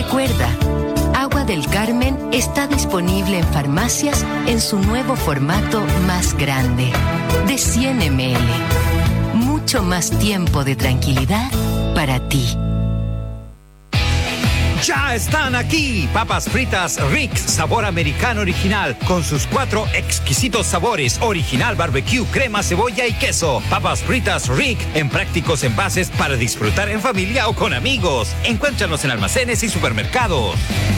Recuerda, Agua del Carmen está disponible en farmacias en su nuevo formato más grande, de 100 ml. Mucho más tiempo de tranquilidad para ti. ¡Ya están aquí! Papas fritas Rick, sabor americano original, con sus 4 exquisitos sabores: original, barbecue, crema, cebolla y queso. Papas fritas Rick, en prácticos envases para disfrutar en familia o con amigos. Encuéntranos en almacenes y supermercados.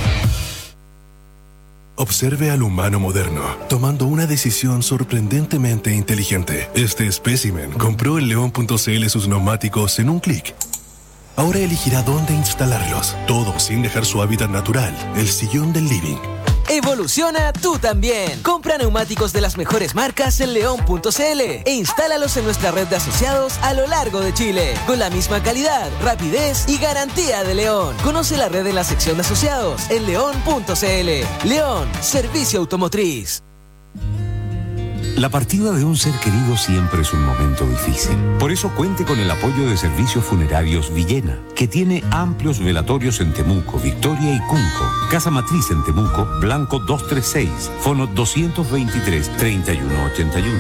Observe al humano moderno, tomando una decisión sorprendentemente inteligente. Este espécimen compró en León.cl sus neumáticos en un clic. Ahora elegirá dónde instalarlos, todo sin dejar su hábitat natural, el sillón del living. Evoluciona tú también. Compra neumáticos de las mejores marcas en León.cl e instálalos en nuestra red de asociados a lo largo de Chile, con la misma calidad, rapidez y garantía de León. Conoce la red en la sección de asociados en León.cl. León, servicio automotriz. La partida de un ser querido siempre es un momento difícil. Por eso cuente con el apoyo de Servicios Funerarios Villena, que tiene amplios velatorios en Temuco, Victoria y Cunco. Casa Matriz en Temuco, Blanco 236, fono 223-3181.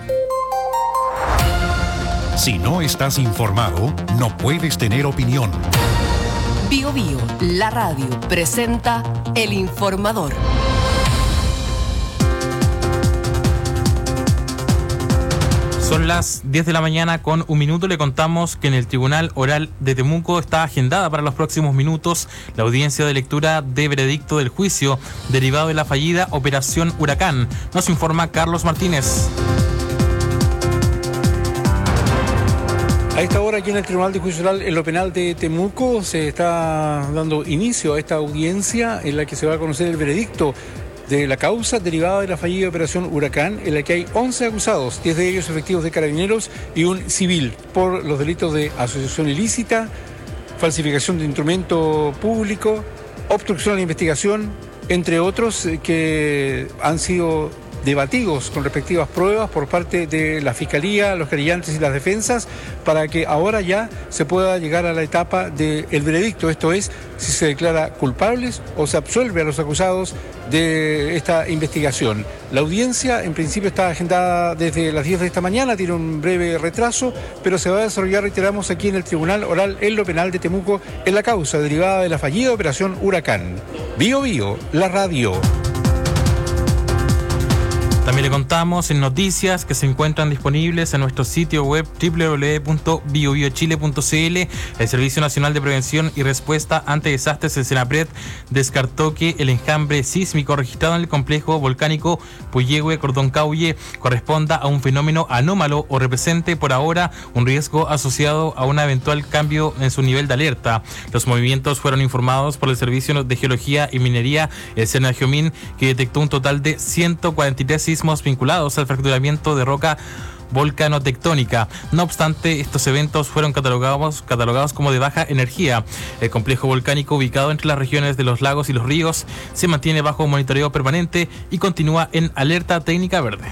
Si no estás informado, no puedes tener opinión. Bio Bio, la radio, presenta El Informador. Son las 10 de la mañana con un minuto. Le contamos que en el Tribunal Oral de Temuco está agendada para los próximos minutos la audiencia de lectura de veredicto del juicio derivado de la fallida Operación Huracán. Nos informa Carlos Martínez. A esta hora aquí en el Tribunal de Juicio Oral en lo penal de Temuco se está dando inicio a esta audiencia en la que se va a conocer el veredicto de la causa derivada de la fallida Operación Huracán, en la que hay 11 acusados, 10 de ellos efectivos de Carabineros y un civil, por los delitos de asociación ilícita, falsificación de instrumento público, obstrucción a la investigación, entre otros que han sido debatidos con respectivas pruebas por parte de la Fiscalía, los querellantes y las defensas, para que ahora ya se pueda llegar a la etapa del veredicto, esto es, si se declara culpables o se absuelve a los acusados de esta investigación. La audiencia en principio está agendada desde las 10 de esta mañana, tiene un breve retraso, pero se va a desarrollar, reiteramos, aquí en el Tribunal Oral en lo penal de Temuco, en la causa derivada de la fallida Operación Huracán. Bio Bio, la radio. También le contamos en noticias que se encuentran disponibles en nuestro sitio web www.biobiochile.cl. El Servicio Nacional de Prevención y Respuesta ante Desastres, el SENAPRED, descartó que el enjambre sísmico registrado en el complejo volcánico Puyehue-Cordoncauye corresponda a un fenómeno anómalo o represente por ahora un riesgo asociado a un eventual cambio en su nivel de alerta. Los movimientos fueron informados por el Servicio de Geología y Minería, el SENAGEOMIN, que detectó un total de 143 sismos vinculados al fracturamiento de roca volcanotectónica. No obstante, estos eventos fueron catalogados como de baja energía. El complejo volcánico, ubicado entre las regiones de los lagos y los ríos, se mantiene bajo monitoreo permanente y continúa en alerta técnica verde.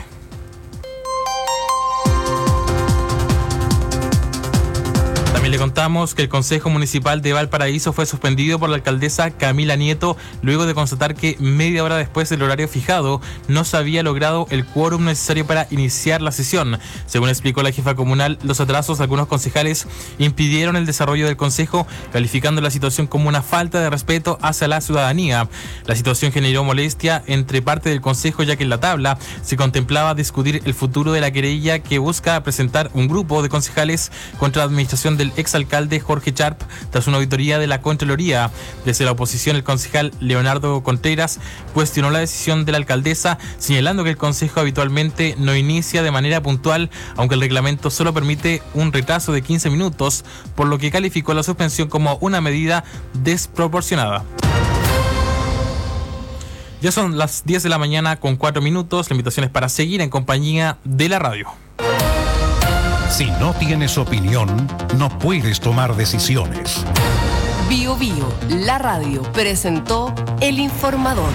También le contamos que el Consejo Municipal de Valparaíso fue suspendido por la alcaldesa Camila Nieto luego de constatar que media hora después del horario fijado no se había logrado el quórum necesario para iniciar la sesión. Según explicó la jefa comunal, los atrasos de algunos concejales impidieron el desarrollo del consejo, calificando la situación como una falta de respeto hacia la ciudadanía. La situación generó molestia entre parte del consejo, ya que en la tabla se contemplaba discutir el futuro de la querella que busca presentar un grupo de concejales contra la administración del exalcalde Jorge Charp tras una auditoría de la Contraloría. Desde la oposición, el concejal Leonardo Contreras cuestionó la decisión de la alcaldesa, señalando que el consejo habitualmente no inicia de manera puntual, aunque el reglamento solo permite un retraso de 15 minutos, por lo que calificó la suspensión como una medida desproporcionada. Ya son las 10 de la mañana con 4 minutos. La invitación es para seguir en compañía de la radio. Si no tienes opinión, no puedes tomar decisiones. Bio Bio, la radio, presentó El Informador.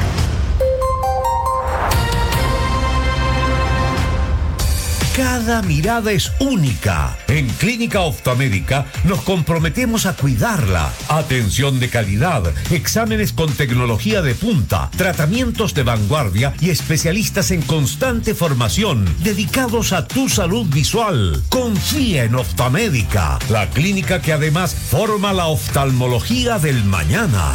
Cada mirada es única. En Clínica Optomédica nos comprometemos a cuidarla. Atención de calidad, exámenes con tecnología de punta, tratamientos de vanguardia y especialistas en constante formación dedicados a tu salud visual. Confía en Optomédica, la clínica que además forma la oftalmología del mañana.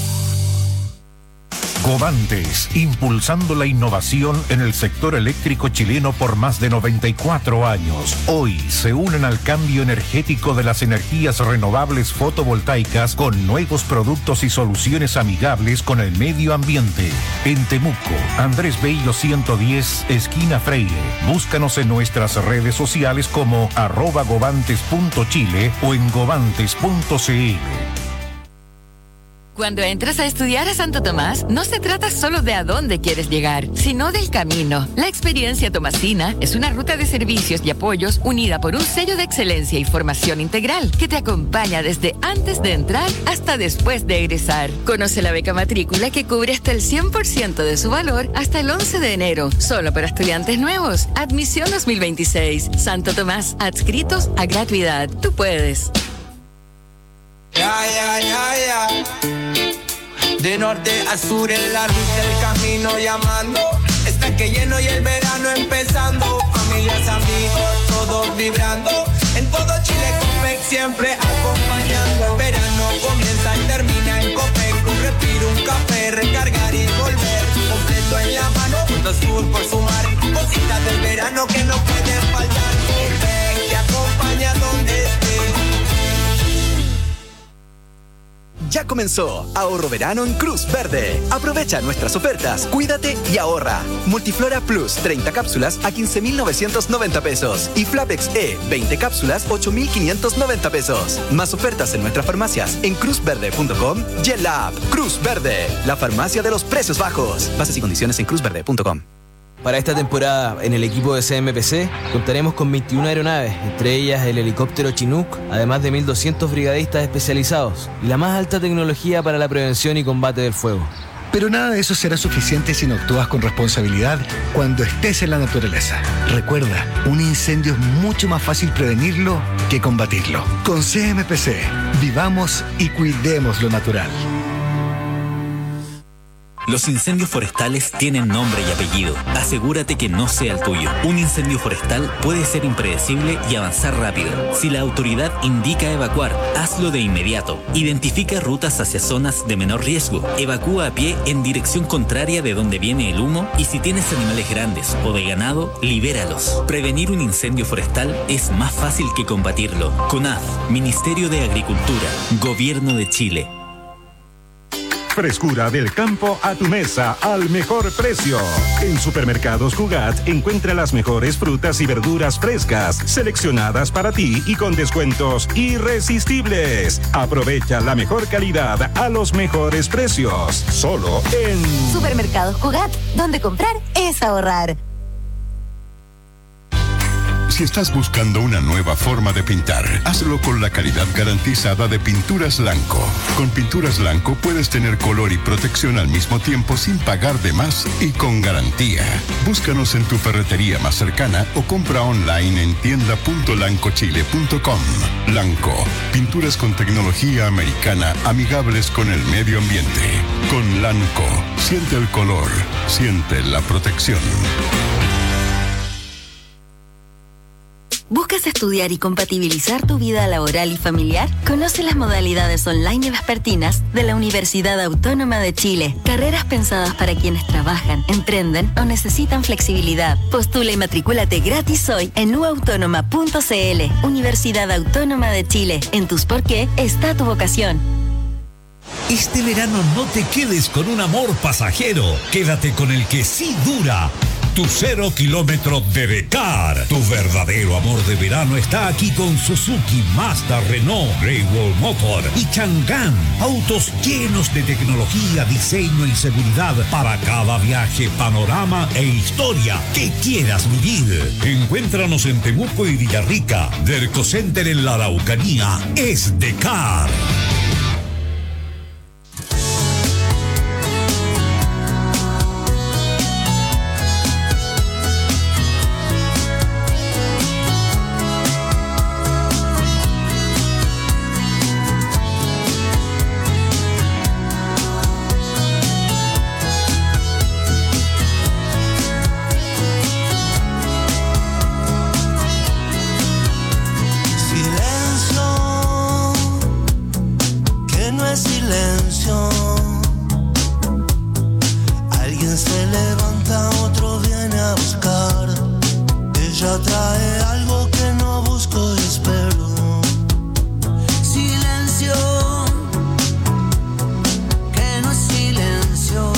Covantes, impulsando la innovación en el sector eléctrico chileno por más de 94 años. Hoy se unen al cambio energético de las energías renovables fotovoltaicas con nuevos productos y soluciones amigables con el medio ambiente. En Temuco, Andrés Bello 110, esquina Freire. Búscanos en nuestras redes sociales como @govantes.chile o en govantes.cl. Cuando entras a estudiar a Santo Tomás, no se trata solo de a dónde quieres llegar, sino del camino. La experiencia tomasina es una ruta de servicios y apoyos unida por un sello de excelencia y formación integral que te acompaña desde antes de entrar hasta después de egresar. Conoce la beca matrícula que cubre hasta el 100% de su valor hasta el 11 de enero, solo para estudiantes nuevos. Admisión 2026. Santo Tomás, adscritos a gratuidad. Tú puedes. De norte a sur en la ruta del camino llamando. Está que lleno y el verano empezando. Familias, amigos, todos vibrando. En todo Chile Copec siempre acompañando. El verano comienza y termina en Copec. Un respiro, un café, recargar y volver. Completo en la mano, junto al sur por sumar. Cositas del verano que no pueden faltar. Copec te acompaña donde estés. Ya comenzó Ahorro Verano en Cruz Verde. Aprovecha nuestras ofertas, cuídate y ahorra. Multiflora Plus 30 cápsulas a 15.990 pesos y Flapex E 20 cápsulas 8.590 pesos. Más ofertas en nuestras farmacias en cruzverde.com y en la app Cruz Verde, la farmacia de los precios bajos. Bases y condiciones en cruzverde.com. Para esta temporada, en el equipo de CMPC, contaremos con 21 aeronaves, entre ellas el helicóptero Chinook, además de 1.200 brigadistas especializados y la más alta tecnología para la prevención y combate del fuego. Pero nada de eso será suficiente si no actúas con responsabilidad cuando estés en la naturaleza. Recuerda, un incendio es mucho más fácil prevenirlo que combatirlo. Con CMPC, vivamos y cuidemos lo natural. Los incendios forestales tienen nombre y apellido. Asegúrate que no sea el tuyo. Un incendio forestal puede ser impredecible y avanzar rápido. Si la autoridad indica evacuar, hazlo de inmediato. Identifica rutas hacia zonas de menor riesgo. Evacúa a pie en dirección contraria de donde viene el humo y si tienes animales grandes o de ganado, libéralos. Prevenir un incendio forestal es más fácil que combatirlo. CONAF, Ministerio de Agricultura, Gobierno de Chile. Frescura del campo a tu mesa al mejor precio. En Supermercados Cugat encuentra las mejores frutas y verduras frescas, seleccionadas para ti y con descuentos irresistibles. Aprovecha la mejor calidad a los mejores precios. Solo en Supermercados Cugat, donde comprar es ahorrar. Si estás buscando una nueva forma de pintar, hazlo con la calidad garantizada de Pinturas Blanco. Con Pinturas Blanco puedes tener color y protección al mismo tiempo sin pagar de más y con garantía. Búscanos en tu ferretería más cercana o compra online en tienda.lancochile.com. Blanco, pinturas con tecnología americana amigables con el medio ambiente. Con Blanco, siente el color, siente la protección. ¿Buscas estudiar y compatibilizar tu vida laboral y familiar? Conoce las modalidades online y vespertinas de la Universidad Autónoma de Chile. Carreras pensadas para quienes trabajan, emprenden o necesitan flexibilidad. Postula y matricúlate gratis hoy en uautónoma.cl. Universidad Autónoma de Chile. En tus por qué está tu vocación. Este verano no te quedes con un amor pasajero. Quédate con el que sí dura. Tu 0 kilómetro de Dakar. Tu verdadero amor de verano está aquí con Suzuki, Mazda, Renault, Great Wall Motor y Chang'an. Autos llenos de tecnología, diseño y seguridad para cada viaje, panorama e historia que quieras vivir. Encuéntranos en Temuco y Villarrica. Derco Center en la Araucanía es Dakar. que no es silencio. Alguien se levanta, otro viene a buscar. Ella trae algo que no busco y espero. Silencio, que no es silencio.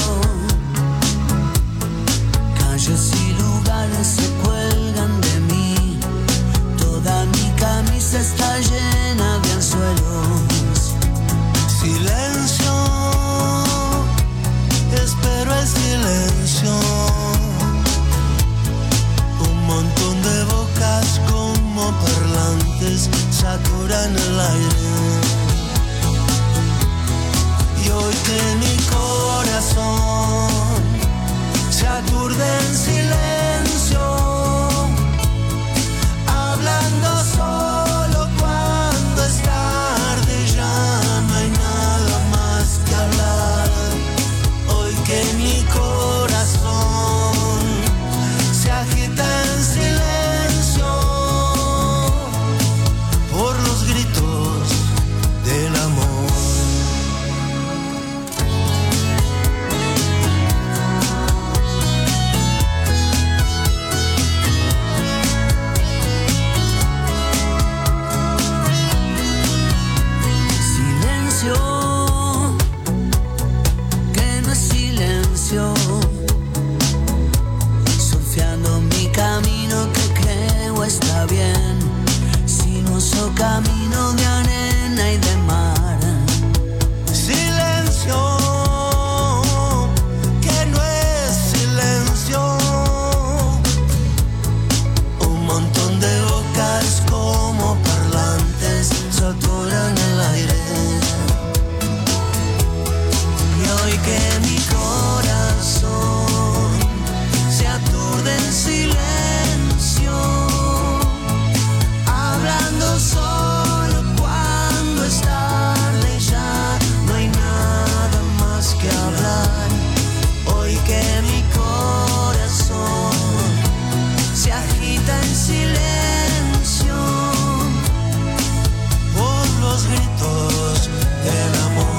Calles y lugares se cuelgan de mí. Toda mi camisa está llena de anzuelos. Silencio, espero el silencio. Un montón de bocas como parlantes saturan el aire. Y hoy que mi corazón se aturde en silencio, hablando solo cuando es tarde, ya no hay nada más que hablar. Hoy que mi corazón se agita en silencio por los gritos del amor. Que no es silencio, surfeando mi camino que creo está bien, sinuoso camino de arena y de mar. Silencio, que no es silencio, un montón de bocas como parlantes saturan el aire. Y que mi corazón se aturde en silencio, hablando solo cuando es tarde, ya no hay nada más que hablar. Hoy que mi corazón se agita en silencio por los gritos del amor.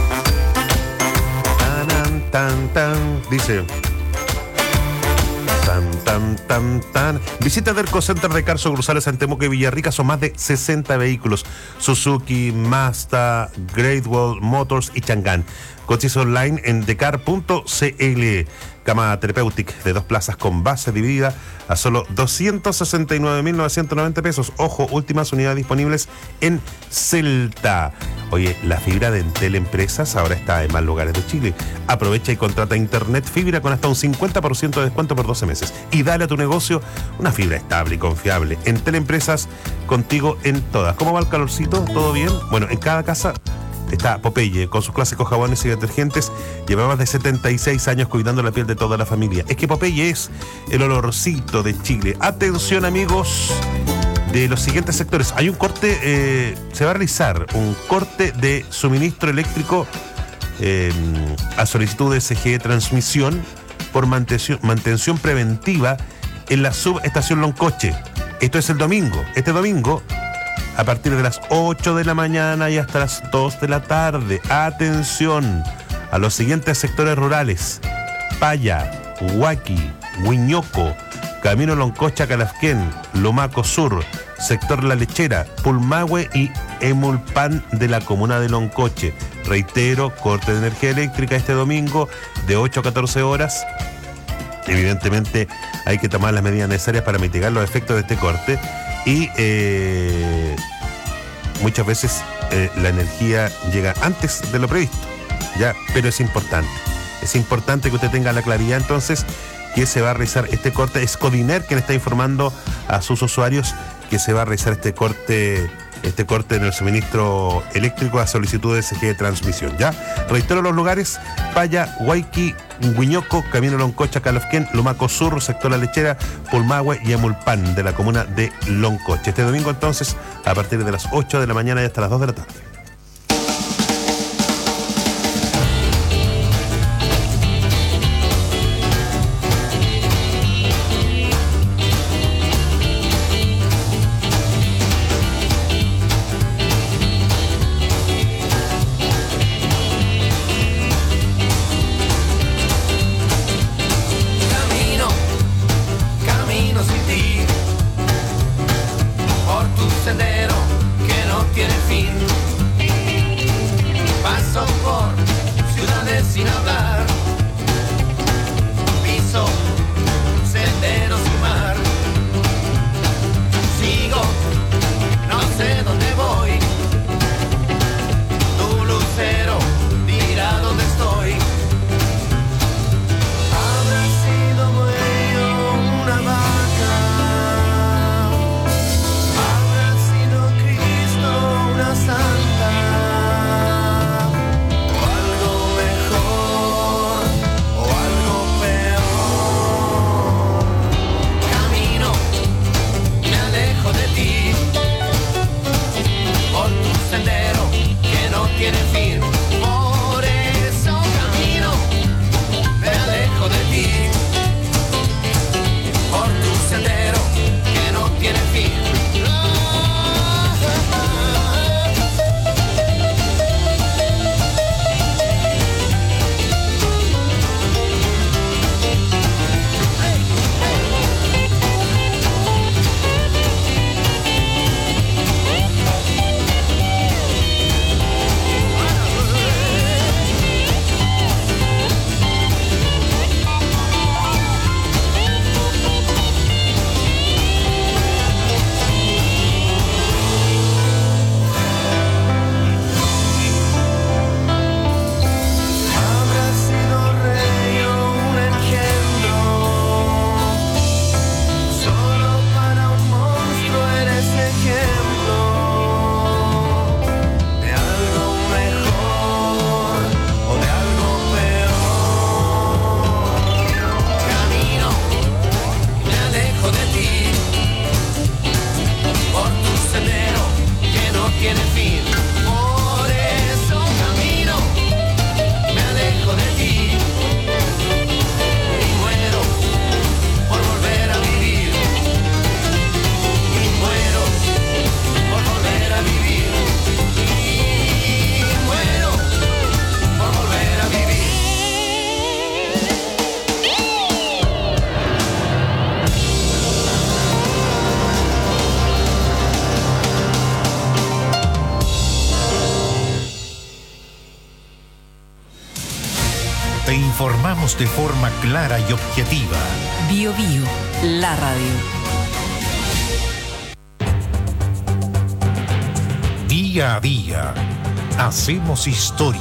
Tan, tan, dice. Visita Derco Center de Car sucursales en Temuco y Villarrica. Son más de 60 vehículos: Suzuki, Mazda, Great Wall Motors y Chang'an. Coches online en decar.cl. Cama Therapeutic de 2 plazas con base dividida a solo 269.990 pesos. Ojo, últimas unidades disponibles en Celta. Oye, la fibra de Entel Empresas ahora está en más lugares de Chile. Aprovecha y contrata internet fibra con hasta un 50% de descuento por 12 meses. Y dale a tu negocio una fibra estable y confiable. Entel Empresas, contigo en todas. ¿Cómo va el calorcito? ¿Todo bien? Bueno, en cada casa está Popeye, con sus clásicos jabones y detergentes. Lleva más de 76 años cuidando la piel de toda la familia. Es que Popeye es el olorcito de Chile. Atención, amigos de los siguientes sectores. Hay un corte, se va a realizar un corte de suministro eléctrico a solicitud de SGE Transmisión por mantención preventiva en la subestación Loncoche. Esto es el domingo. Este domingo, a partir de las 8 de la mañana y hasta las 2 de la tarde. Atención a los siguientes sectores rurales: Paya, Huaki, Huiñoco, Camino Loncocha, Calafquén, Lumaco Sur, sector La Lechera, Pulmahue y Emulpan de la comuna de Loncoche. Reitero, corte de energía eléctrica este domingo de 8 a 14 horas. Evidentemente hay que tomar las medidas necesarias para mitigar los efectos de este corte. Y muchas veces la energía llega antes de lo previsto, ya, pero es importante que usted tenga la claridad entonces que se va a realizar este corte. Es Codiner quien está informando a sus usuarios que se va a realizar este corte en el suministro eléctrico a solicitud de SG de transmisión. Ya, reitero los lugares: Paya, Huayqui, Huiñoco, Camino Loncocha, Calafquén, Lumaco Sur, sector La Lechera, Pulmahue y Emulpan de la comuna de Loncoche. Este domingo entonces, a partir de las 8 de la mañana y hasta las 2 de la tarde. Sendero que no tiene fin. te informamos de forma clara y objetiva. Bio Bio, la radio. Día a día, hacemos historia.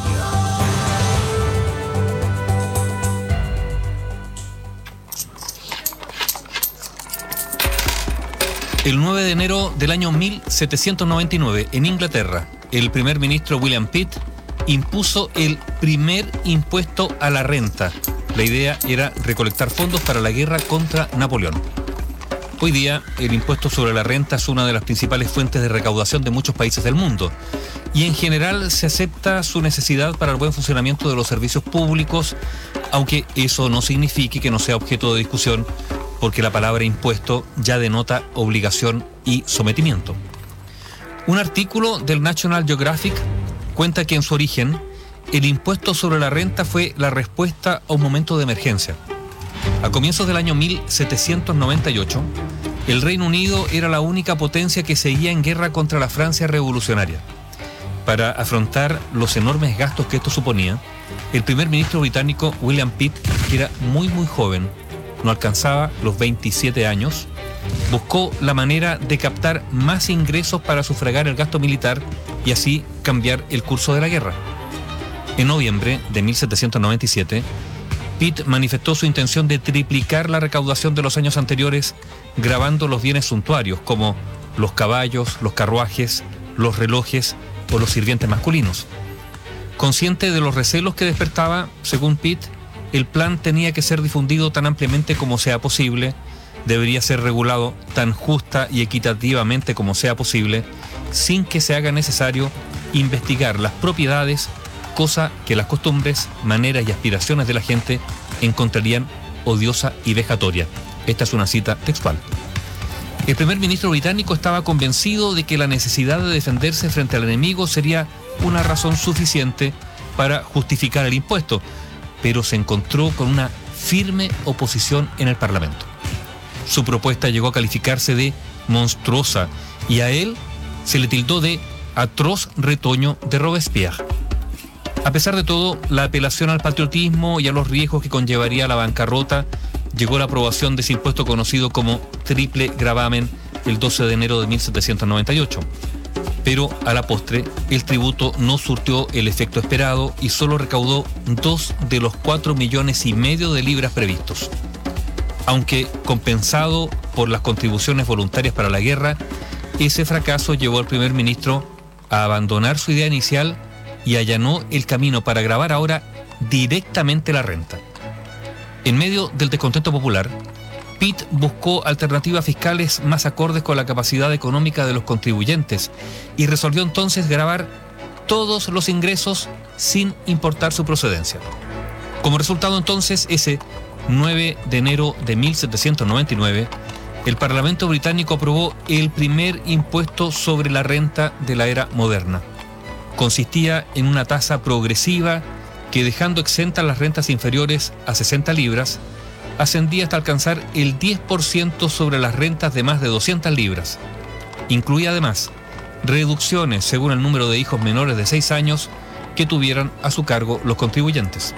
El 9 de enero del año 1799, en Inglaterra, el primer ministro William Pitt impuso el primer impuesto a la renta. La idea era recolectar fondos para la guerra contra Napoleón. Hoy día, el impuesto sobre la renta es una de las principales fuentes de recaudación de muchos países del mundo. Y en general se acepta su necesidad para el buen funcionamiento de los servicios públicos, aunque eso no signifique que no sea objeto de discusión, porque la palabra impuesto ya denota obligación y sometimiento. Un artículo del National Geographic cuenta que en su origen, el impuesto sobre la renta fue la respuesta a un momento de emergencia. A comienzos del año 1798, el Reino Unido era la única potencia que seguía en guerra contra la Francia revolucionaria. Para afrontar los enormes gastos que esto suponía, el primer ministro británico William Pitt, que era muy joven, no alcanzaba los 27 años, buscó la manera de captar más ingresos para sufragar el gasto militar y así cambiar el curso de la guerra. En noviembre de 1797, Pitt manifestó su intención de triplicar la recaudación de los años anteriores, grabando los bienes suntuarios como los caballos, los carruajes, los relojes o los sirvientes masculinos. Consciente de los recelos que despertaba, según Pitt, el plan tenía que ser difundido tan ampliamente como sea posible, debería ser regulado tan justa y equitativamente como sea posible, sin que se haga necesario investigar las propiedades, cosa que las costumbres, maneras y aspiraciones de la gente encontrarían odiosa y vejatoria. Esta es una cita textual. El primer ministro británico estaba convencido de que la necesidad de defenderse frente al enemigo sería una razón suficiente para justificar el impuesto, pero se encontró con una firme oposición en el Parlamento. Su propuesta llegó a calificarse de monstruosa y a él se le tildó de atroz retoño de Robespierre. A pesar de todo, la apelación al patriotismo y a los riesgos que conllevaría la bancarrota, llegó la aprobación de ese impuesto conocido como triple gravamen el 12 de enero de 1798. Pero a la postre, el tributo no surtió el efecto esperado y solo recaudó 2 de los 4,5 millones de libras previstos. Aunque compensado por las contribuciones voluntarias para la guerra, ese fracaso llevó al primer ministro a abandonar su idea inicial y allanó el camino para gravar ahora directamente la renta. En medio del descontento popular, Pitt buscó alternativas fiscales más acordes con la capacidad económica de los contribuyentes y resolvió entonces gravar todos los ingresos sin importar su procedencia. Como resultado entonces, ese 9 de enero de 1799, el Parlamento británico aprobó el primer impuesto sobre la renta de la era moderna. Consistía en una tasa progresiva que, dejando exentas las rentas inferiores a 60 libras, ascendía hasta alcanzar el 10% sobre las rentas de más de 200 libras. Incluía además reducciones según el número de hijos menores de 6 años que tuvieran a su cargo los contribuyentes.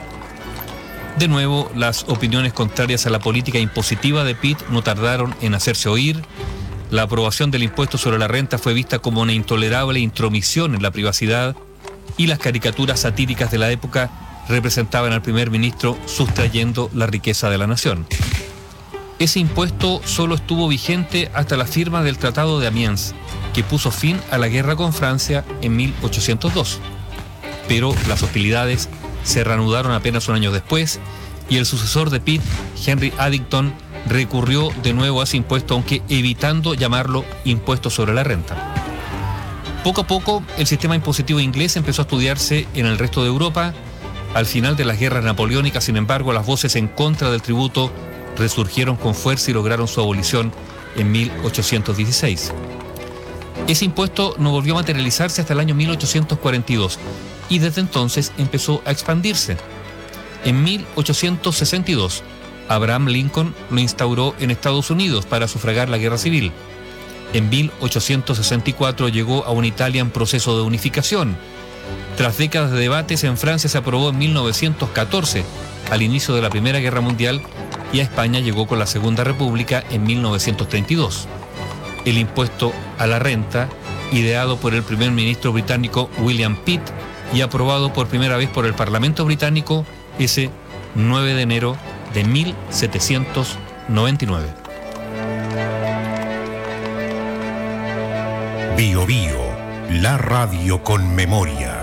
De nuevo, las opiniones contrarias a la política impositiva de Pitt no tardaron en hacerse oír. La aprobación del impuesto sobre la renta fue vista como una intolerable intromisión en la privacidad y las caricaturas satíricas de la época representaban al primer ministro sustrayendo la riqueza de la nación. Ese impuesto solo estuvo vigente hasta la firma del Tratado de Amiens, que puso fin a la guerra con Francia en 1802. Pero las hostilidades se reanudaron apenas un año después y el sucesor de Pitt, Henry Addington, recurrió de nuevo a ese impuesto, aunque evitando llamarlo impuesto sobre la renta. Poco a poco, el sistema impositivo inglés empezó a estudiarse en el resto de Europa. Al final de las guerras napoleónicas, sin embargo, las voces en contra del tributo resurgieron con fuerza y lograron su abolición en 1816. Ese impuesto no volvió a materializarse hasta el año 1842 y desde entonces empezó a expandirse. En 1862, Abraham Lincoln lo instauró en Estados Unidos para sufragar la guerra civil. En 1864 llegó a una Italia en proceso de unificación Tras décadas de debates, en Francia se aprobó en 1914, al inicio de la Primera Guerra Mundial, y a España llegó con la Segunda República en 1932. El impuesto a la renta, ideado por el primer ministro británico William Pitt y aprobado por primera vez por el Parlamento británico ese 9 de enero de 1799. Bio Bio, la radio con memoria.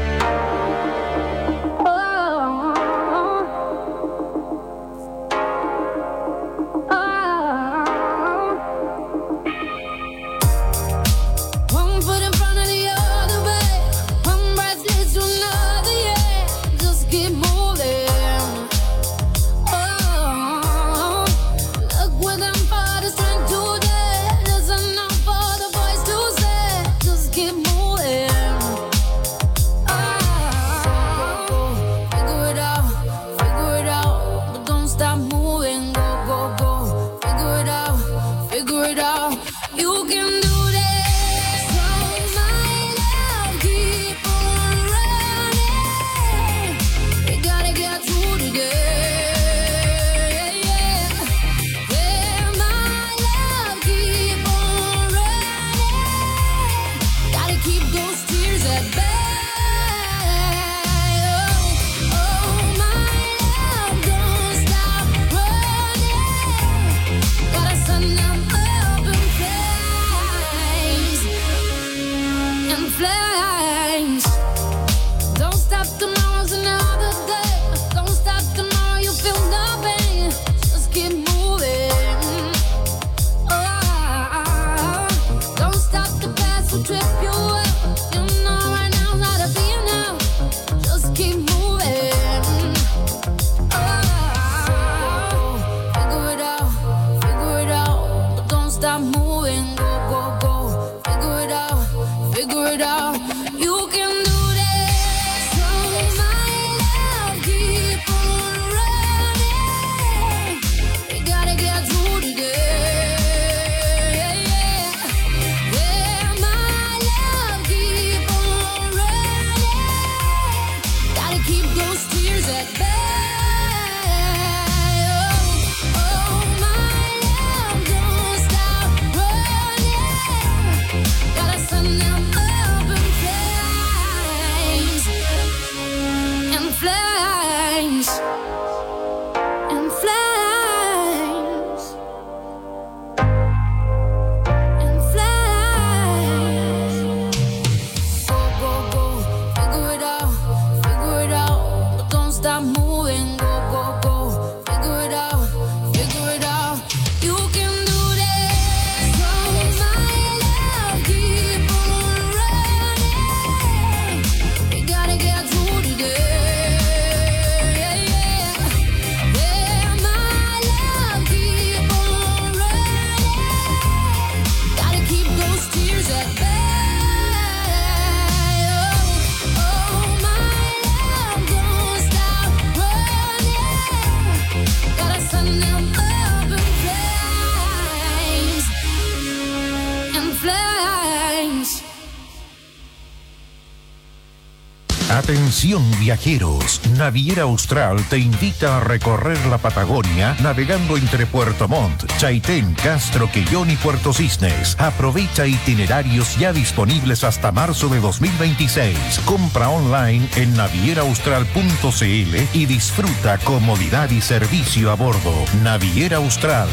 Atención viajeros, Naviera Austral te invita a recorrer la Patagonia navegando entre Puerto Montt, Chaitén, Castro, Quellón y Puerto Cisnes. Aprovecha itinerarios ya disponibles hasta marzo de 2026. Compra online en navieraaustral.cl y disfruta comodidad y servicio a bordo. Naviera Austral.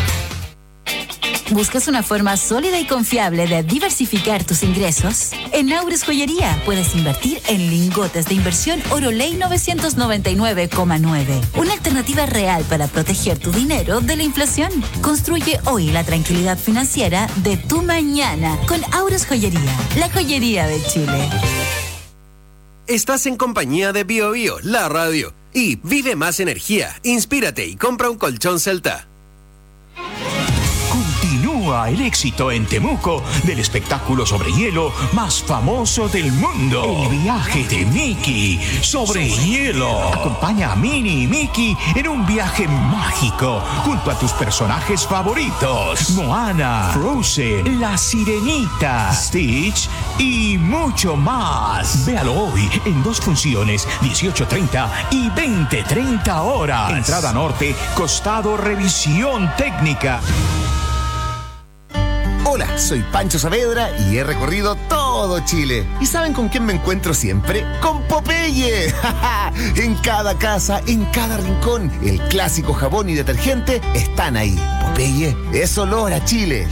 ¿Buscas una forma sólida y confiable de diversificar tus ingresos? En Aures Joyería puedes invertir en lingotes de inversión Oroley 999,9. Una alternativa real para proteger tu dinero de la inflación. Construye hoy la tranquilidad financiera de tu mañana con Aures Joyería, la joyería de Chile. Estás en compañía de Bio Bio, la radio. Y vive más energía, inspírate y compra un colchón Celta. continúa el éxito en Temuco del espectáculo sobre hielo más famoso del mundo. El viaje de Mickey sobre hielo. Acompaña a Minnie y Mickey en un viaje mágico junto a tus personajes favoritos: Moana, Frozen, La Sirenita, Stitch y mucho más. Véalo hoy en 2 funciones, 18:30 y 20:30 horas. Entrada norte, costado revisión técnica. Hola, soy Pancho Saavedra y he recorrido todo Chile. ¿Y saben con quién me encuentro siempre? ¡Con Popeye! En cada casa, en cada rincón, el clásico jabón y detergente están ahí. Popeye es olor a Chile.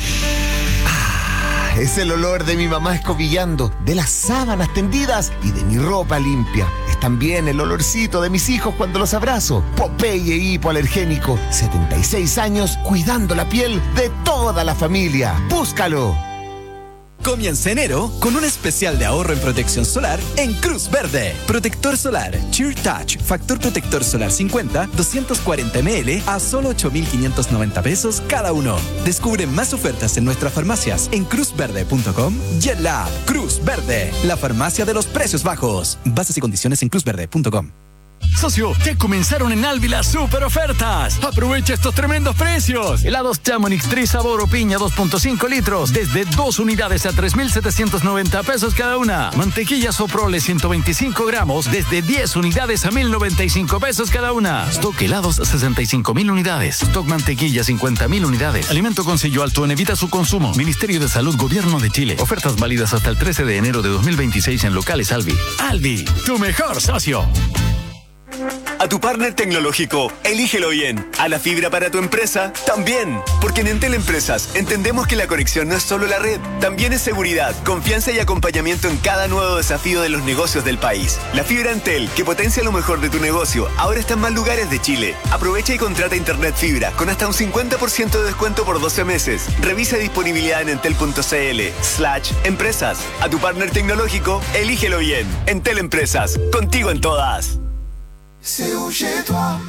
Es el olor de mi mamá escobillando, de las sábanas tendidas y de mi ropa limpia. Es también el olorcito de mis hijos cuando los abrazo. Popeye hipoalergénico, 76 años cuidando la piel de toda la familia. ¡Búscalo! Comienza enero con un especial de ahorro en protección solar en Cruz Verde. Protector solar Cheer Touch, factor protector solar 50, 240 ml a solo 8.590 pesos cada uno. Descubre más ofertas en nuestras farmacias en cruzverde.com y en la app Cruz Verde, la farmacia de los precios bajos. Bases y condiciones en cruzverde.com. Socio, ya comenzaron en Alvi las super ofertas. Aprovecha estos tremendos precios. Helados Chamonix 3 sabor o piña 2.5 litros desde 2 unidades a 3.790 pesos cada una. Mantequilla Soprole 125 gramos desde 10 unidades a 1.095 pesos cada una. Stock helados 65.000 unidades. Stock mantequilla 50.000 unidades. Alimento con sello alto en evita su consumo. Ministerio de Salud, Gobierno de Chile. Ofertas válidas hasta el 13 de enero de 2026 en locales Alvi. Alvi, tu mejor socio. A tu partner tecnológico, elígelo bien. A la fibra para tu empresa, también. Porque en Entel Empresas entendemos que la conexión no es solo la red, también es seguridad, confianza y acompañamiento en cada nuevo desafío de los negocios del país. La fibra Entel, que potencia lo mejor de tu negocio, ahora está en más lugares de Chile. Aprovecha y contrata internet fibra con hasta un 50% de descuento por 12 meses. Revisa disponibilidad en entel.cl/empresas. A tu partner tecnológico, elígelo bien. Entel Empresas, contigo en todas. C'est où chez toi?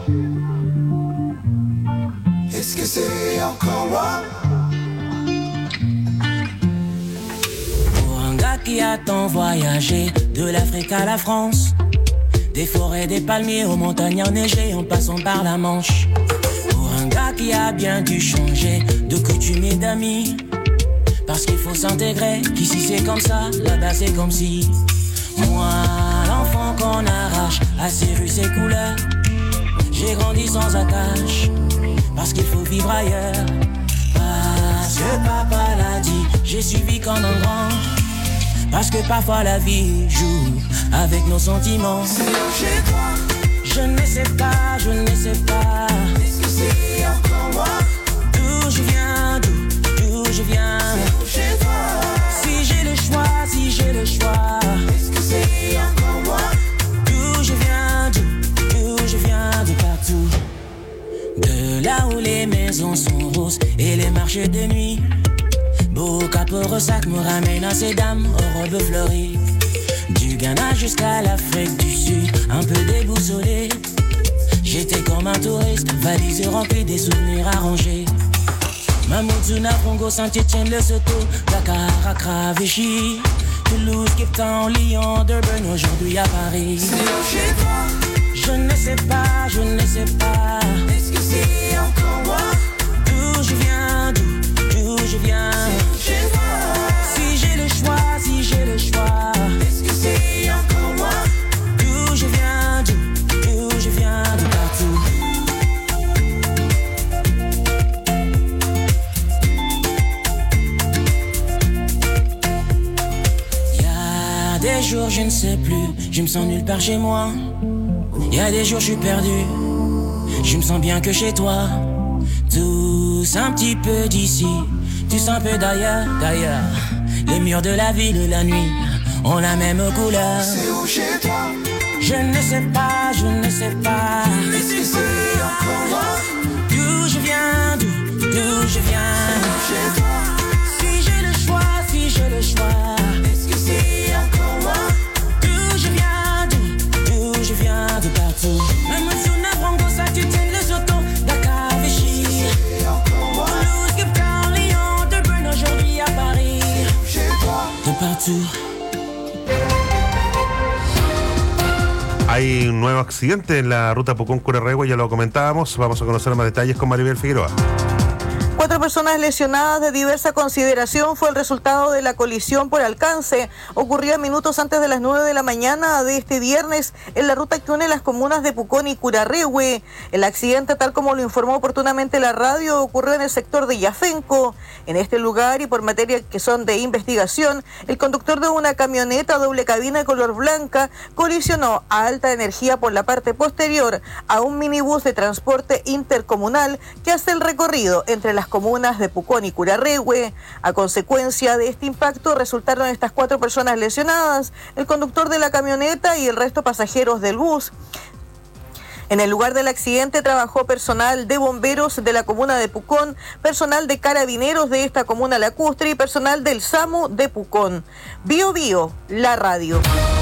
Est-ce que c'est encore moi? Pour un gars qui a tant voyagé, de l'Afrique à la France, des forêts, des palmiers aux montagnes enneigées en passant par la Manche. Pour un gars qui a bien dû changer de coutumes et d'amis, parce qu'il faut s'intégrer, qu'ici c'est comme ça, là-bas c'est comme si. Moi, l'enfant qu'on arrache à ses rues, ses couleurs, j'ai grandi sans attache, parce qu'il faut vivre ailleurs. Parce que papa l'a dit, j'ai suivi comme un grand, parce que parfois la vie joue avec nos sentiments. Je ne sais pas, je ne sais pas. Est-ce que c'est encore moi? D'où je viens, d'où je viens. C'est chez toi. Si j'ai le choix, si j'ai le choix. Est-ce que c'est encore moi? D'où je viens, de partout. De là où les maisons sont roses et les marchés de nuit. Beau Cap-Ressac me ramène à ces dames aux robes fleuries. Du Ghana jusqu'à l'Afrique du Sud, un peu déboussolé. J'étais comme un touriste, valise remplie, des souvenirs arrangés. Mamoudzou, Congo, Saint-Etienne, Lesotho, Dakar, Accra, Vichy, Toulouse, Cape Town, Lyon, Durban, aujourd'hui à Paris. C'est chez toi. Je ne sais pas, je ne sais pas. Est-ce que c'est encore moi? D'où je viens, d'où je viens. C'est chez toi. Si j'ai le choix, si j'ai le choix. Est-ce que c'est encore moi? D'où je viens, de partout. Y'a des jours je ne sais plus, je me sens nulle part chez moi. Y'a des jours je suis perdu, je me sens bien que chez toi. Tous un petit peu d'ici, tous un peu d'ailleurs. Les murs de la ville, la nuit, ont la même couleur. C'est où chez toi? Je ne sais pas, je ne sais pas. Est-ce que c'est encore moi? D'où je viens, d'où je viens. Chez toi. Si j'ai le choix, si j'ai le choix. Est-ce que c'est encore moi? D'où je viens, de partout. Même si on a Congo, ça tu tiens les autos. Dakar, Vichy, c'est encore moi. Toulouse, Cape Town, Lyon, Hay un nuevo accidente en la ruta Pucón-Curarrehue, ya lo comentábamos. Vamos a conocer más detalles con Maribel Figueroa. 4 personas lesionadas de diversa consideración fue el resultado de la colisión por alcance. Ocurrió minutos antes de las 9 de la mañana de este viernes en la ruta que une las comunas de Pucón y Curarrehue. El accidente, tal como lo informó oportunamente la radio, ocurrió en el sector de Yafenco. En este lugar, y por materia que son de investigación, el conductor de una camioneta doble cabina de color blanca colisionó a alta energía por la parte posterior a un minibús de transporte intercomunal que hace el recorrido entre las comunas de Pucón y Curarrehue. A consecuencia de este impacto resultaron estas 4 personas lesionadas, el conductor de la camioneta y el resto pasajeros del bus. En el lugar del accidente trabajó personal de bomberos de la comuna de Pucón, personal de carabineros de esta comuna lacustre y personal del SAMU de Pucón. Bio Bio, la radio.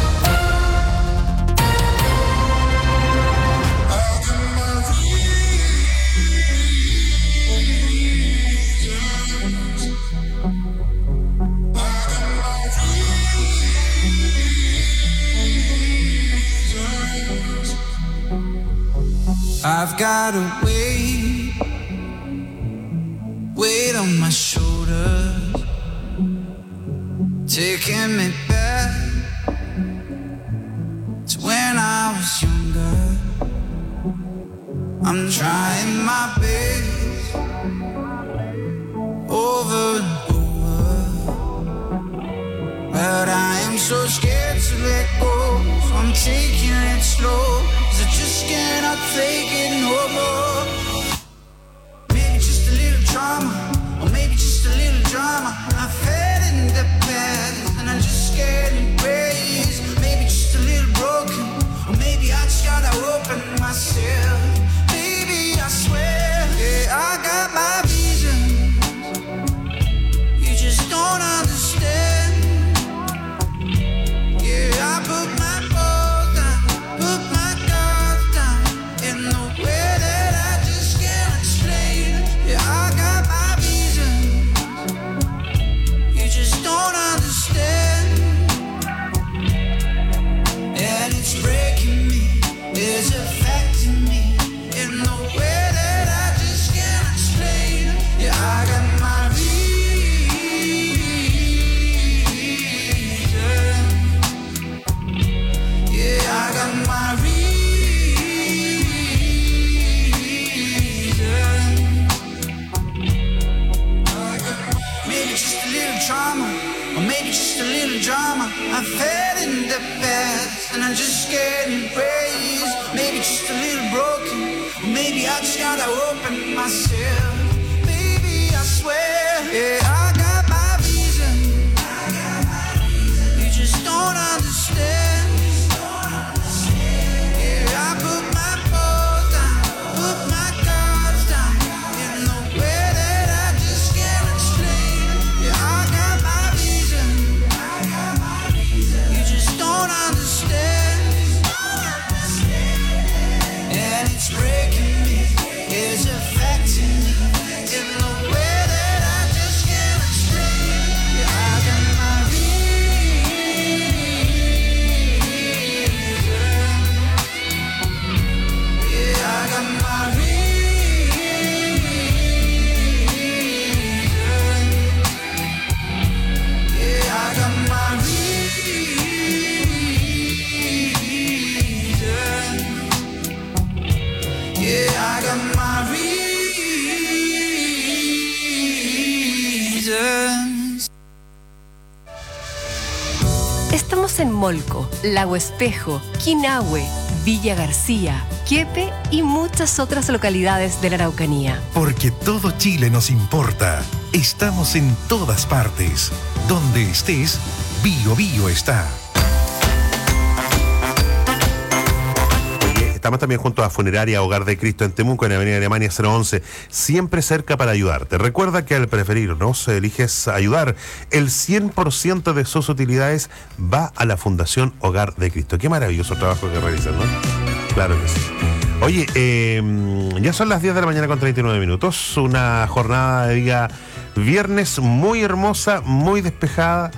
I've got a weight on my shoulders, taking me back to when I was younger. I'm trying my best over and over, but I am so scared to let go, so I'm taking it slow. I just cannot take it no more. Maybe just a little drama, or maybe just a little drama. I fell in the past, and I just can't embrace. Maybe just a little broken, or maybe I just gotta open myself. Baby, I swear, yeah, I got my vision. You just don't understand. Yeah, I put my balls down, put my drama. I fell in the past, and I just can't embrace. Maybe just a little broken, or maybe I just gotta open myself. Baby, I swear, yeah, I got my reason. You just don't understand. Yeah, I put my balls down, put my cards down in the way that I just can't explain. Yeah, I got my reason. You just don't understand. And it's breaking me, it's affecting me in the way that I just can't explain. Yeah, I got my reason. Yeah, I got my reason. Yeah, I got my reason. Yeah, I got my reasons. Estamos en Molco, Lago Espejo, Quinahue, Villa García, Quiepe y muchas otras localidades de la Araucanía. Porque todo Chile nos importa. Estamos en todas partes. Donde estés, Bio Bio está. Estamos también junto a Funeraria Hogar de Cristo en Temuco, en Avenida Alemania 011, siempre cerca para ayudarte. Recuerda que al preferirnos, eliges ayudar, el 100% de sus utilidades va a la Fundación Hogar de Cristo. Qué maravilloso trabajo que realizan, ¿no? Claro que sí. Oye, ya son las 10 de la mañana con 39 minutos, una jornada de día viernes muy hermosa, muy despejada.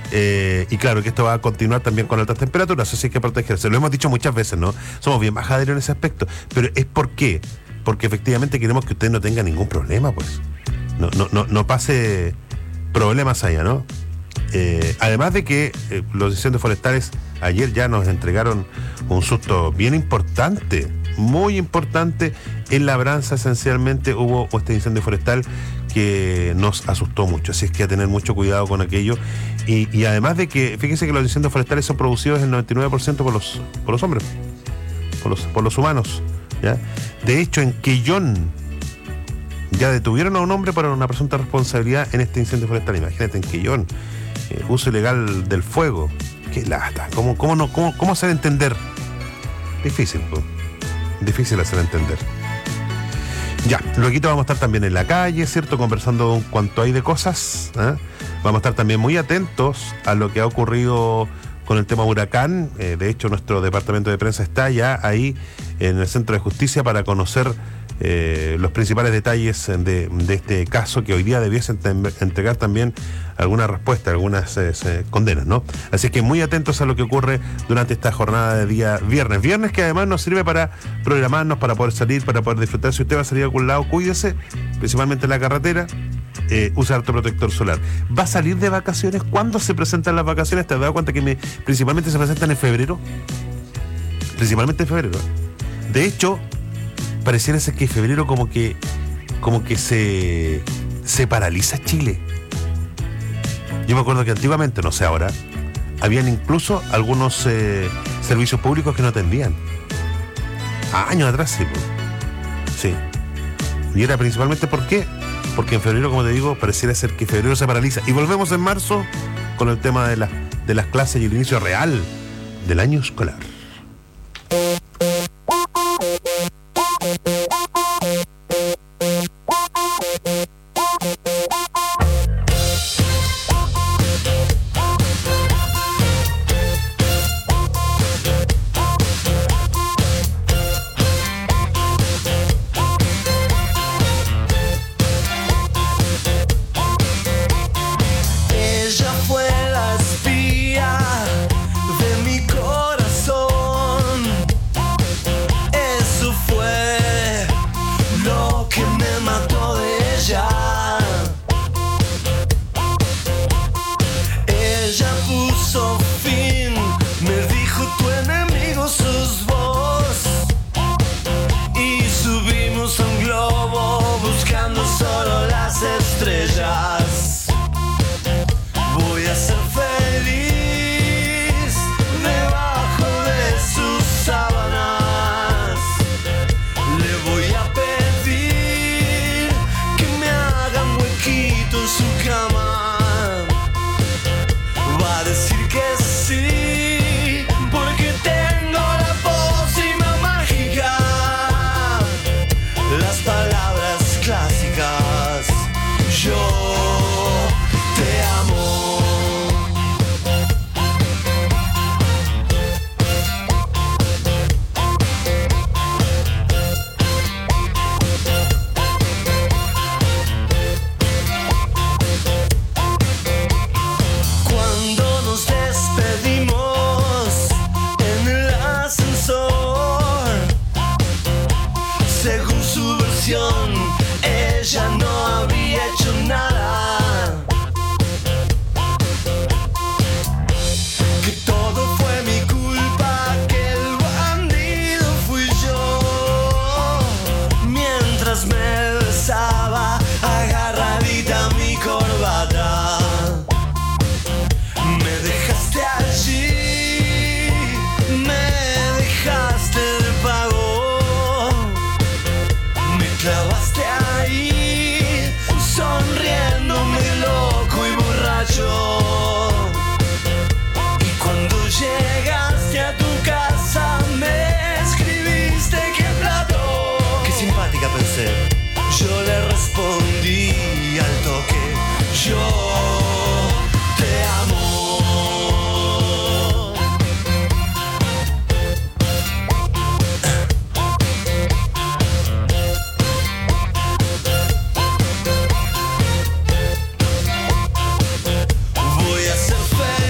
Y claro que esto va a continuar también con altas temperaturas, así que hay que protegerse. Lo hemos dicho muchas veces, ¿no? Somos bien majaderos en ese aspecto. Pero es ¿por qué? Porque efectivamente queremos que usted no tenga ningún problema, pues. No pase problemas allá, ¿no? Además de que los incendios forestales ayer ya nos entregaron un susto bien importante, muy importante. En Labranza esencialmente hubo este incendio forestal que nos asustó mucho, así es que a tener mucho cuidado con aquello. Y además de que, fíjense que los incendios forestales son producidos el 99% por los hombres, por los humanos, ¿ya? De hecho, en Quellón ya detuvieron a un hombre por una presunta responsabilidad en este incendio forestal. Imagínate, en Quellón, uso ilegal del fuego. Qué lata. ¿Cómo hacer entender? Difícil, pues. Difícil hacer entender. Ya, luego vamos a estar también en la calle, ¿cierto? Conversando en cuanto hay de cosas, ¿eh? Vamos a estar también muy atentos a lo que ha ocurrido con el tema huracán. De hecho, nuestro departamento de prensa está ya ahí en el Centro de Justicia para conocer los principales detalles de este caso, que hoy día debiese entregar también alguna respuesta, algunas condenas, ¿no? Así que muy atentos a lo que ocurre durante esta jornada de día viernes, que además nos sirve para programarnos, para poder salir, para poder disfrutar. Si usted va a salir a algún lado, cuídese, principalmente en la carretera. Usa autoprotector solar. ¿Va a salir de vacaciones? ¿Cuándo se presentan las vacaciones? ¿Te has dado cuenta que principalmente se presentan en febrero? Principalmente en febrero. De hecho, pareciera ser que en febrero como que se paraliza Chile. Yo me acuerdo que antiguamente, no sé ahora, habían incluso algunos servicios públicos que no atendían. Años atrás, sí. Sí. Y era principalmente ¿por qué? Porque en febrero, como te digo, pareciera ser que febrero se paraliza. Y volvemos en marzo con el tema de las clases y el inicio real del año escolar. Voy a ser feliz.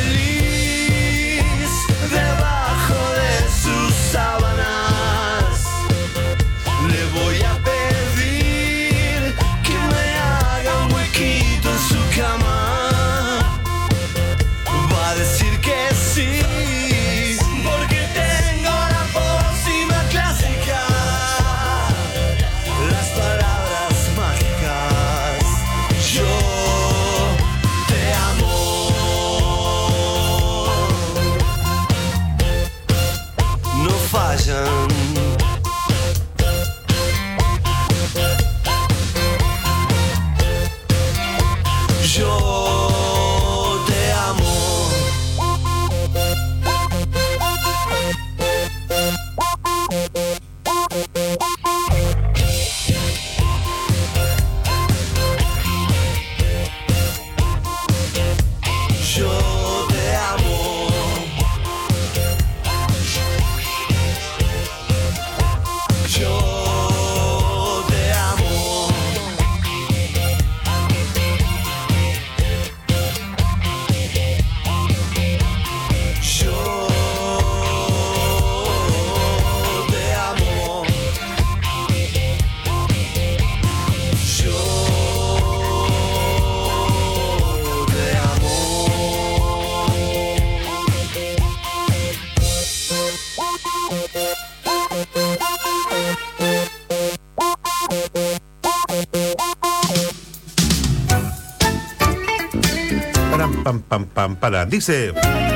pam, para. Dice...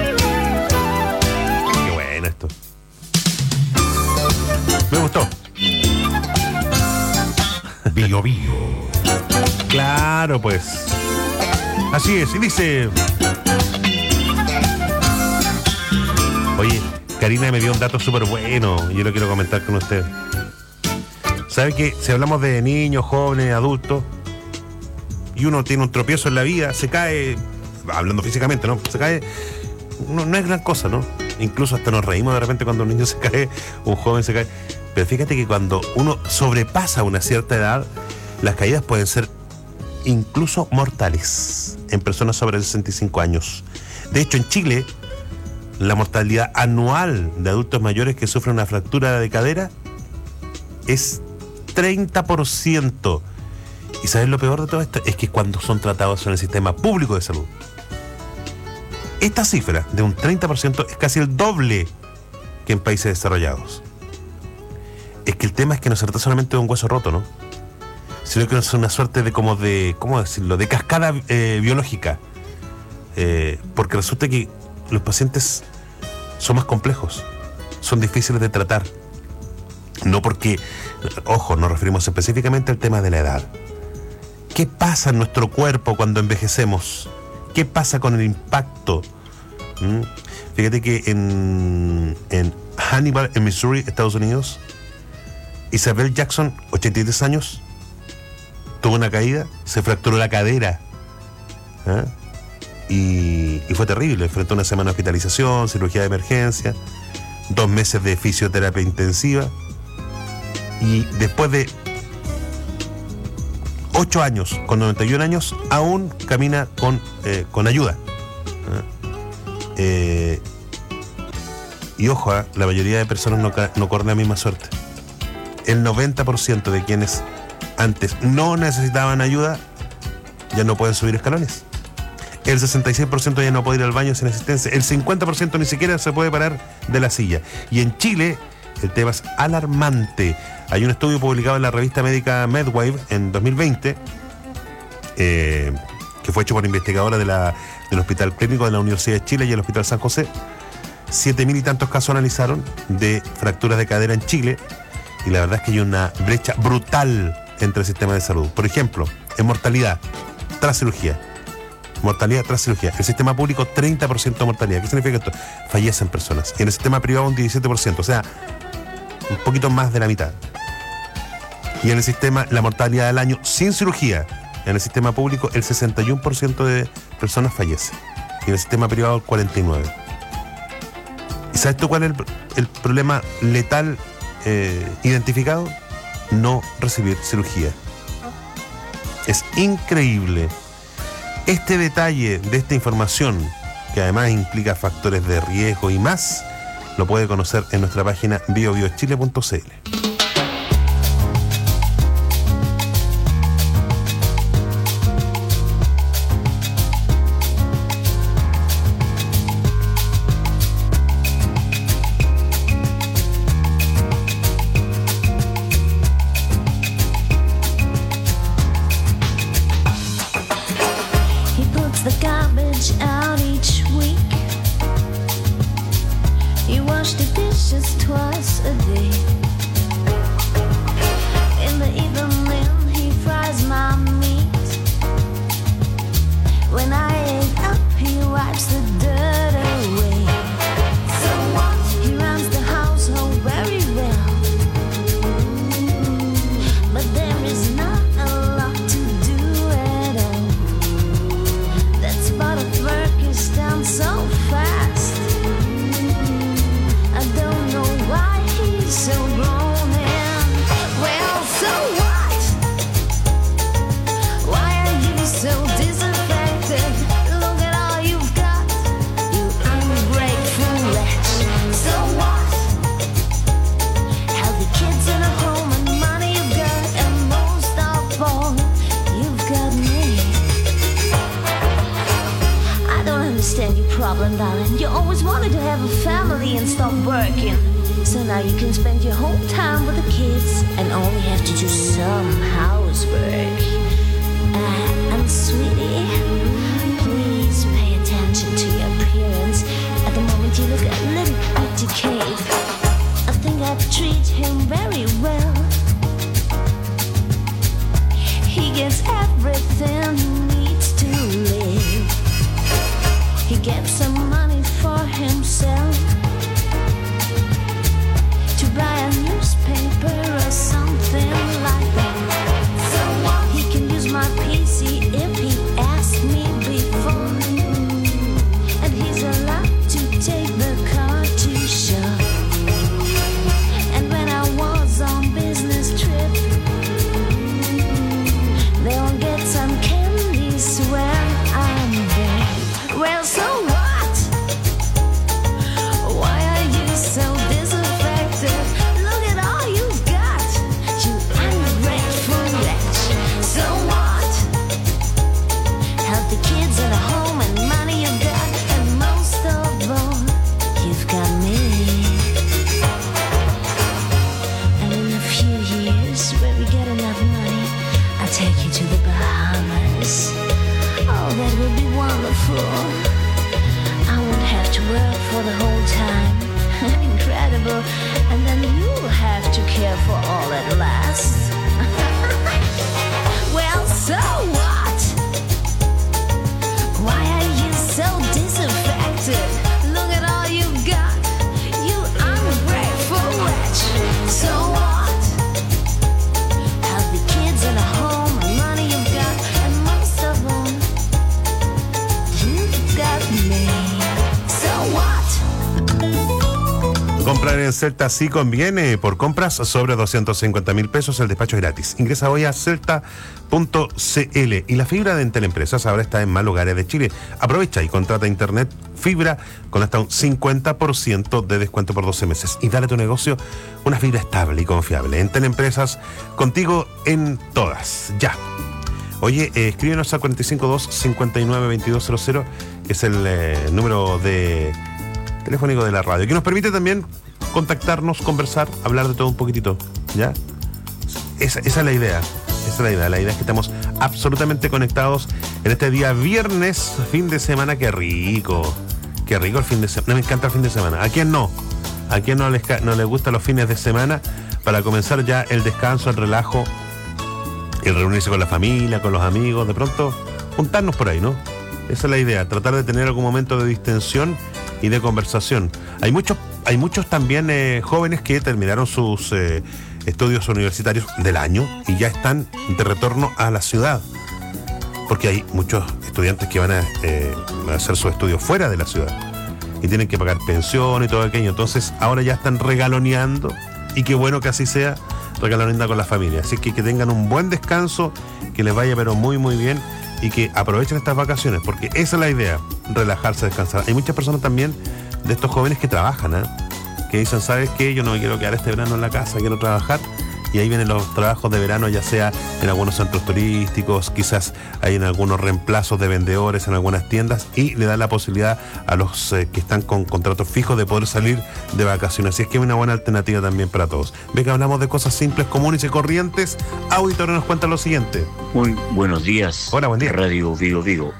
Qué bueno esto. Me gustó. Bio Bio. Claro, pues. Así es. Y dice... Oye, Karina me dio un dato súper bueno y yo lo quiero comentar con usted. ¿Sabe que si hablamos de niños, jóvenes, adultos, y uno tiene un tropiezo en la vida, se cae, hablando físicamente, ¿no? Se cae, no es gran cosa, ¿no? Incluso hasta nos reímos de repente cuando un niño se cae, un joven se cae. Pero fíjate que cuando uno sobrepasa una cierta edad, las caídas pueden ser incluso mortales en personas sobre 65 años. De hecho, en Chile, la mortalidad anual de adultos mayores que sufren una fractura de cadera es 30%. ¿Y sabes lo peor de todo esto? Es que cuando son tratados en el sistema público de salud. Esta cifra de un 30% es casi el doble que en países desarrollados. Es que el tema es que no se trata solamente de un hueso roto, ¿no? Sino que es una suerte de ¿cómo decirlo? De cascada biológica. Porque resulta que los pacientes son más complejos, son difíciles de tratar. No porque, ojo, nos referimos específicamente al tema de la edad. ¿Qué pasa en nuestro cuerpo cuando envejecemos? ¿Qué pasa con el impacto? Fíjate que en Hannibal, en Missouri, Estados Unidos, Isabel Jackson, 83 años, tuvo una caída, se fracturó la cadera. Y fue terrible. Enfrentó una semana de hospitalización, cirugía de emergencia, 2 meses de fisioterapia intensiva. Y después de 8 años, con 91 años, aún camina con ayuda. Y ojo, la mayoría de personas no corren la misma suerte. El 90% de quienes antes no necesitaban ayuda ya no pueden subir escalones. El 66% ya no puede ir al baño sin asistencia. El 50% ni siquiera se puede parar de la silla. Y en Chile el tema es alarmante. Hay un estudio publicado en la revista médica MedWave en 2020 que fue hecho por investigadora del Hospital Clínico de la Universidad de Chile y el Hospital San José. 7.000 y tantos casos analizaron de fracturas de cadera en Chile, y la verdad es que hay una brecha brutal entre el sistema de salud. Por ejemplo, en mortalidad tras cirugía. Mortalidad tras cirugía. El sistema público, 30% de mortalidad. ¿Qué significa esto? Fallecen personas. Y en el sistema privado, un 17%. O sea, un poquito más de la mitad. Y en el sistema, la mortalidad del año sin cirugía. En el sistema público, el 61% de personas fallece. Y en el sistema privado, el 49%. ¿Y sabes tú cuál es el problema letal identificado? No recibir cirugía. Es increíble. Este detalle de esta información, que además implica factores de riesgo y más, lo puede conocer en nuestra página biobiochile.cl. And sweetie, please pay attention. attention to your appearance. At the moment you look a little bit decayed. I think I treat him very well. He gets everything he needs to live. He gets some money for himself to buy a newspaper or something like that. So what? He can use my PC if he asks me before, and he's allowed to take the car to show. And when I was on business trip, they'll get some candies when I'm there. Well, so what? Why are you so disaffected? Look at all you've got, you ungrateful wretch. So what? Healthy kids and a home and money you've got, and most of all, you've got me. And in a few years, when we get enough money, I'll take you to the Bahamas. Oh, that would be wonderful. I won't have to work for the whole time. Incredible. And then you'll have to care for all at last. Well, so what? Why are you so disaffected? Look at all you've got, you ungrateful wretch. So what? Healthy kids and a home and money you've got, and most of all, you've got me. So what? Comprar en Celta sí conviene. Por compras sobre 250.000 pesos el despacho es gratis. Ingresa hoy a celta.cl. Y la fibra de Entel Empresas ahora está en más lugares de Chile. Aprovecha y contrata internet fibra con hasta un 50% de descuento por 12 meses. Y dale a tu negocio una fibra estable y confiable. Entel Empresas, contigo en todas. Ya. Oye, escríbenos al 452-592200, que es el número de telefónico de la radio, que nos permite también contactarnos, conversar, hablar de todo un poquitito, ¿ya? Esa es la idea, la idea es que estamos absolutamente conectados en este día viernes, fin de semana. Qué rico el fin de semana, me encanta el fin de semana. ¿A quién no? ¿A quién no les gustan los fines de semana para comenzar ya el descanso, el relajo, el reunirse con la familia, con los amigos, de pronto juntarnos por ahí, ¿no? Esa es la idea, tratar de tener algún momento de distensión y de conversación. Hay muchos también jóvenes que terminaron sus estudios universitarios del año y ya están de retorno a la ciudad, porque hay muchos estudiantes que van a hacer sus estudios fuera de la ciudad y tienen que pagar pensión y todo aquello. Entonces ahora ya están regaloneando, y qué bueno que así sea, regaloneando con la familia. Así que tengan un buen descanso, que les vaya pero muy muy bien, y que aprovechen estas vacaciones, porque esa es la idea, relajarse, descansar. Hay muchas personas también de estos jóvenes que trabajan, que dicen, ¿sabes qué? Yo no me quiero quedar este verano en la casa, quiero trabajar. Y ahí vienen los trabajos de verano, ya sea en algunos centros turísticos, quizás hay en algunos reemplazos de vendedores en algunas tiendas, y le dan la posibilidad a los que están con contratos fijos de poder salir de vacaciones. Así es que es una buena alternativa también para todos. Ve que hablamos de cosas simples, comunes y corrientes. Auditorio nos cuenta lo siguiente. Muy buenos días. Hola, buen día. Radio Vigo.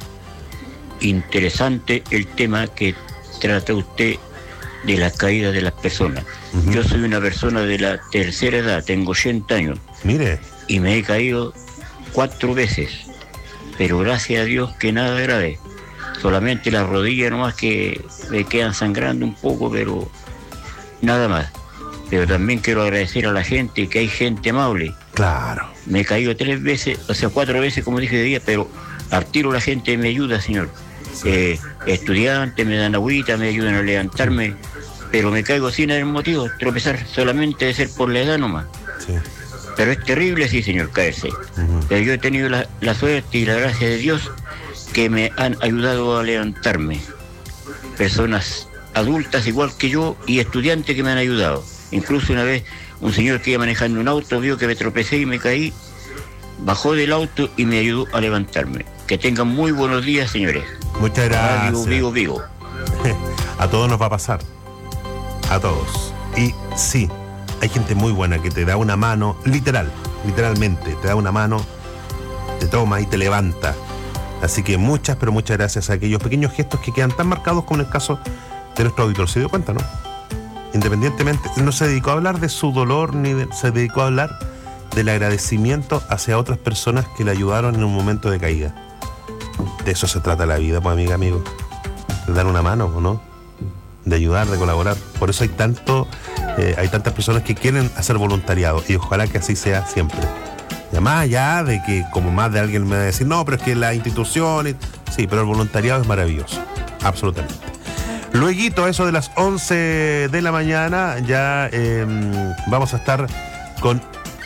Interesante el tema que trata usted de la caída de las personas. Yo soy una persona de la tercera edad, tengo 80 años. Mire. Y me he caído 4 veces, pero gracias a Dios que nada grave. Solamente las rodillas nomás que me quedan sangrando un poco, pero nada más. Pero también quiero agradecer a la gente, que hay gente amable. Claro. Me he caído 3 veces, o sea 4 veces como dije de día, pero al tiro la gente me ayuda, señor. Estudiantes me dan agüita, me ayudan a levantarme, pero me caigo sin el motivo, tropezar, solamente de ser por la edad nomás. Sí. Pero es terrible, sí, señor, caerse. Pero yo he tenido la suerte y la gracia de Dios que me han ayudado a levantarme. Personas adultas igual que yo y estudiantes que me han ayudado. Incluso una vez un señor que iba manejando un auto vio que me tropecé y me caí, bajó del auto y me ayudó a levantarme. Que tengan muy buenos días, señores. Muchas gracias. Radio Vigo. A todos nos va a pasar. A todos. Y sí, hay gente muy buena que te da una mano, literalmente, te da una mano, te toma y te levanta. Así que muchas, pero muchas gracias a aquellos pequeños gestos que quedan tan marcados como en el caso de nuestro auditor. ¿Se dio cuenta, no? Independientemente, no se dedicó a hablar de su dolor, se dedicó a hablar del agradecimiento hacia otras personas que le ayudaron en un momento de caída. De eso se trata la vida, pues, amigo. De dar una mano, ¿no? De ayudar, de colaborar. Por eso hay tantas personas que quieren hacer voluntariado, y ojalá que así sea siempre. Y más allá de que, como más de alguien me va a decir, no, pero es que la institución... Sí, pero el voluntariado es maravilloso, absolutamente. Lueguito, eso de las 11 de la mañana, ya vamos a estar con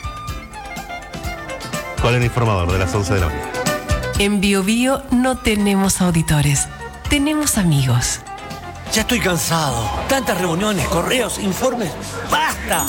el informador de las 11 de la mañana. En Bio Bio no tenemos auditores, tenemos amigos. Ya estoy cansado. Tantas reuniones, correos, informes. ¡Basta!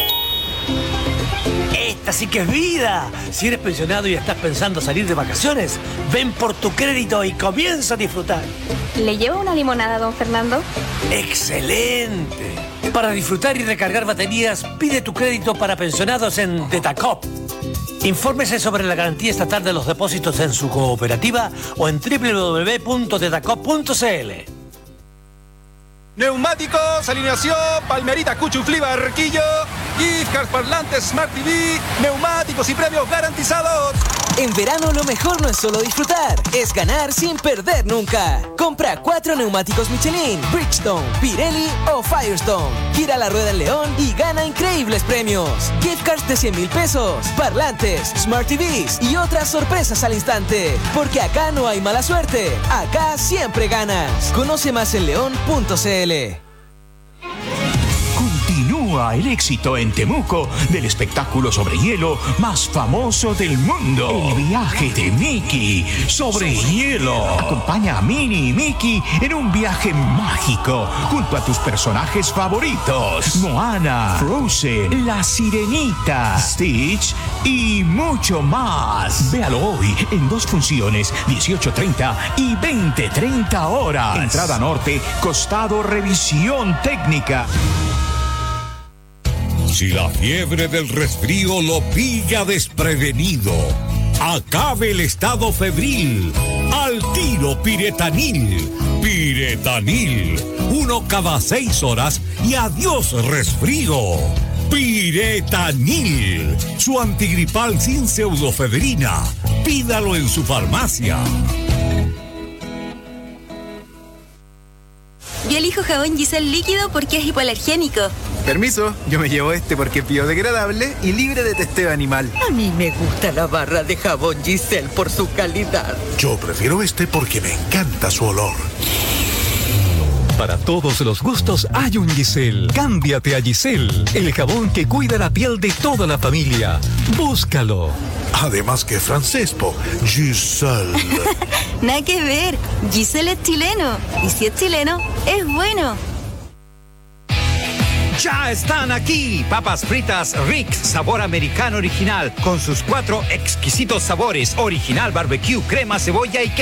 Esta sí que es vida. Si eres pensionado y estás pensando salir de vacaciones, ven por tu crédito y comienza a disfrutar. ¿Le llevo una limonada, don Fernando? ¡Excelente! Para disfrutar y recargar baterías, pide tu crédito para pensionados en Tetacop. Infórmese sobre la garantía estatal de los depósitos en su cooperativa o en www.tetacop.cl. Neumáticos, alineación, Palmerita, Cuchuflí, Barquillo, gift cards, parlantes, Smart TV, neumáticos y premios garantizados. En verano lo mejor no es solo disfrutar, es ganar sin perder nunca. Compra 4 neumáticos Michelin, Bridgestone, Pirelli o Firestone. Gira la rueda en León y gana increíbles premios. Gift cards de 100,000 pesos, parlantes, Smart TVs y otras sorpresas al instante. Porque acá no hay mala suerte, acá siempre ganas. Conoce más en león.cl. Continúa el éxito en Temuco del espectáculo sobre hielo más famoso del mundo. El viaje de Mickey sobre hielo. Acompaña a Minnie y Mickey en un viaje mágico junto a tus personajes favoritos: Moana, Frozen, La Sirenita, Stitch y mucho más. Véalo hoy en 2 funciones, 18:30 y 20:30 horas. Entrada norte, costado revisión técnica. Si la fiebre del resfrío lo pilla desprevenido, acabe el estado febril. Al tiro Piretanil. Piretanil. 1 cada 6 horas y adiós resfrío. Piretanil. Su antigripal sin pseudofebrina. Pídalo en su farmacia. Yo elijo jabón Giselle líquido porque es hipoalergénico. Permiso, yo me llevo este porque es biodegradable y libre de testeo animal. A mí me gusta la barra de jabón Giselle por su calidad. Yo prefiero este porque me encanta su olor. Para todos los gustos hay un Giselle. Cámbiate a Giselle, el jabón que cuida la piel de toda la familia. Búscalo. Además que francés, Giselle. Nada que ver. Giselle es chileno. Y si es chileno, es bueno. Ya están aquí, papas fritas Rick, sabor americano original, con sus 4 exquisitos sabores: original, barbecue, crema, cebolla y queso.